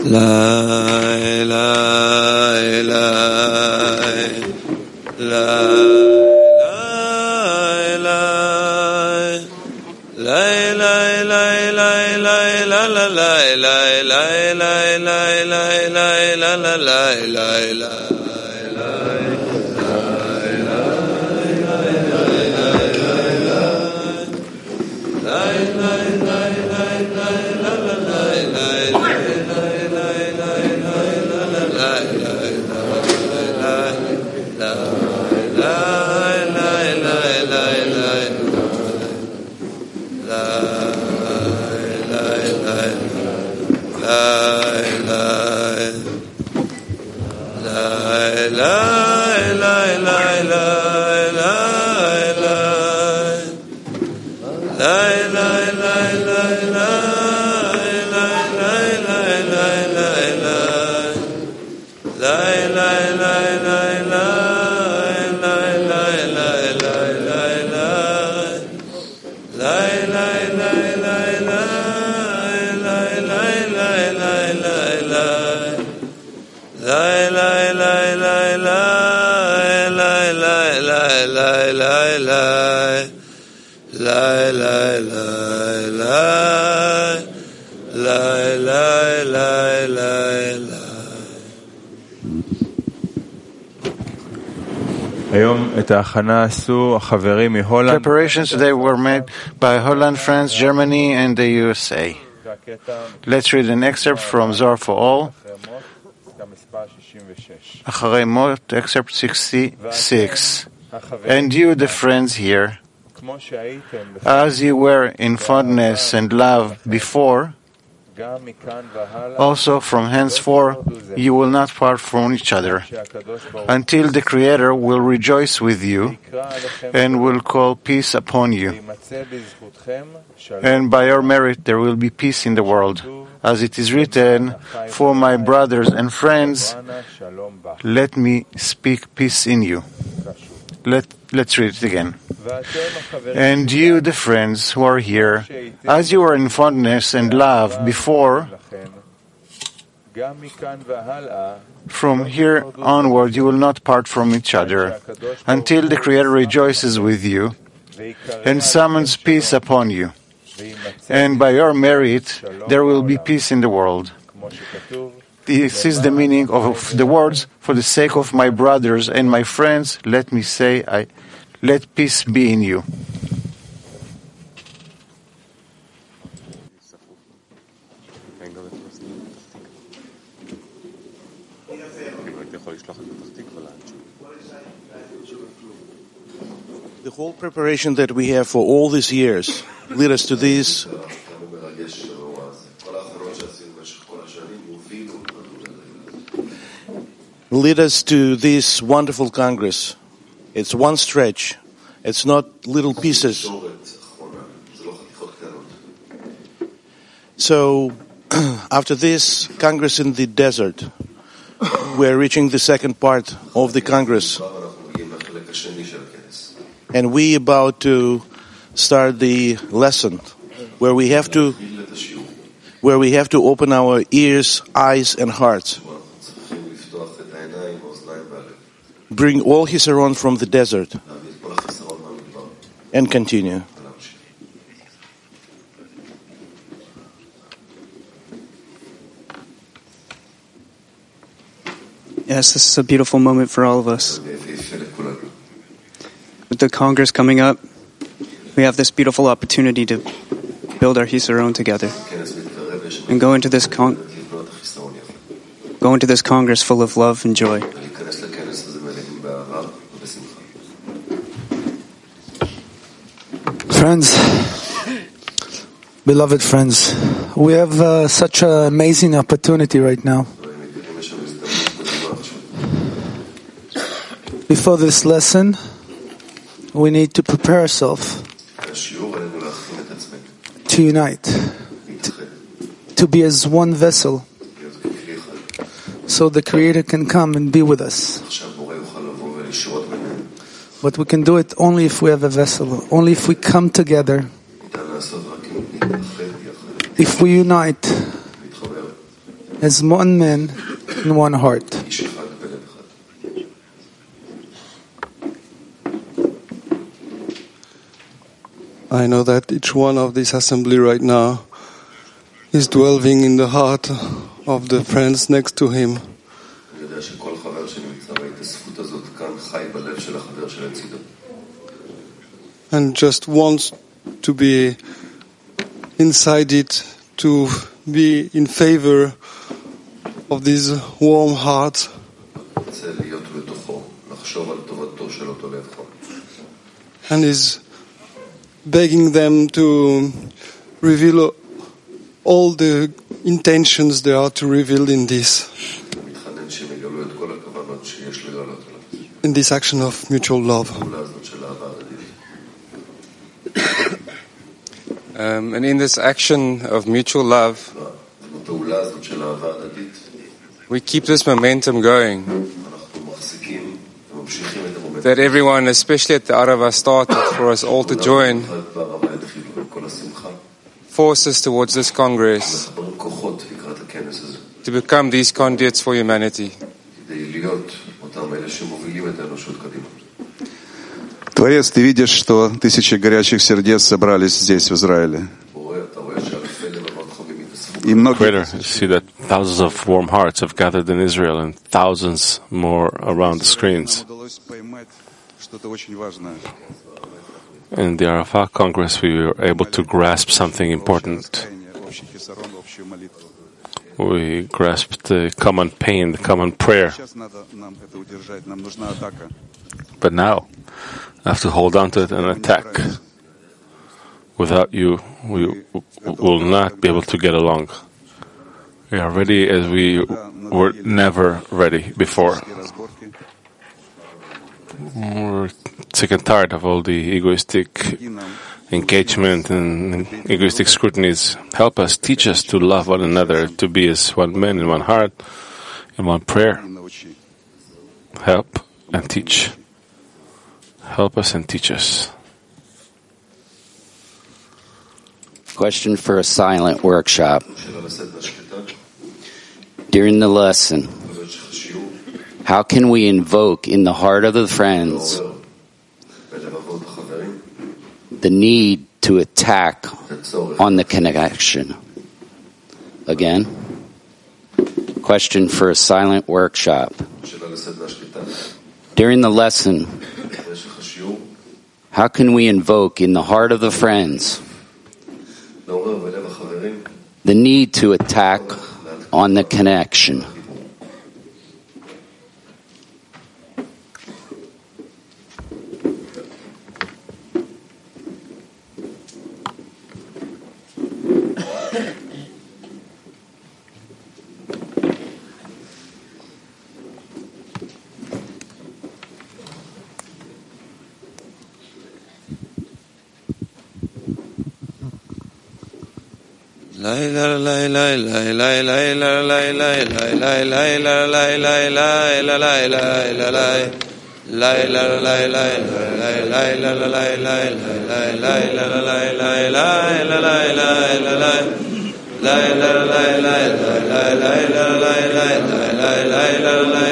Preparations today were made by Holland, France, Germany, and the USA. Let's read an excerpt from Zohar for All. Acharei Mot, excerpt 66. And you, the friends here, as you were in fondness and love before, also from henceforth you will not part from each other, until the Creator will rejoice with you and will call peace upon you. And by your merit there will be peace in the world. As it is written, for my brothers and friends, let me speak peace in you. Let's read it again. And you, the friends who are here, as you were in fondness and love before, from here onward you will not part from each other, until the Creator rejoices with you and summons peace upon you. And by your merit there will be peace in the world. This is the meaning of the words, for the sake of my brothers and my friends, let me say, let peace be in you. The whole preparation that we have for all these years lead us to this wonderful Congress. It's one stretch. It's not little pieces. So, after this Congress in the desert, we're reaching the second part of the Congress. And we about to start the lesson where we have to open our ears, eyes, and hearts. Bring all Hisaron from the desert and continue. Yes, this is a beautiful moment for all of us. With the Congress coming up, we have this beautiful opportunity to build our Hisaron together and go into this Congress full of love and joy. Friends, beloved friends, we have such an amazing opportunity right now. Before this lesson, we need to prepare ourselves to unite, to be as one vessel, so the Creator can come and be with us. But we can do it only if we have a vessel, only if we come together, if we unite, as one man in one heart. I know that each one of this assembly right now is dwelling in the heart of the friends next to him. And just wants to be inside it, to be in favor of this warm heart. And is begging them to reveal all the intentions they are to reveal in this action of mutual love. And in this action of mutual love, we keep this momentum going. That everyone, especially at the Arava, started for us all to join forces towards this Congress to become these conduits for humanity. Творец, ты видишь, что тысячи горячих сердец собрались здесь, в Израиле. Creator, you see that thousands of warm hearts have gathered in Israel and thousands more around the screens. In the Arafat Congress, we were able to grasp something important. We grasped the common pain, the common prayer. But now, I have to hold on to it and attack. Without you, we will not be able to get along. We are ready as we were never ready before. We're sick and tired of all the egoistic engagement and egoistic scrutinies. Help us, teach us to love one another, to be as one man in one heart, in one prayer. Help and teach. Help us and teach us. Question for a silent workshop. During the lesson, how can we invoke in the heart of the friends the need to attack on the connection? Again, question for a silent workshop. During the lesson, how can we invoke in the heart of the friends the need to attack on the connection? La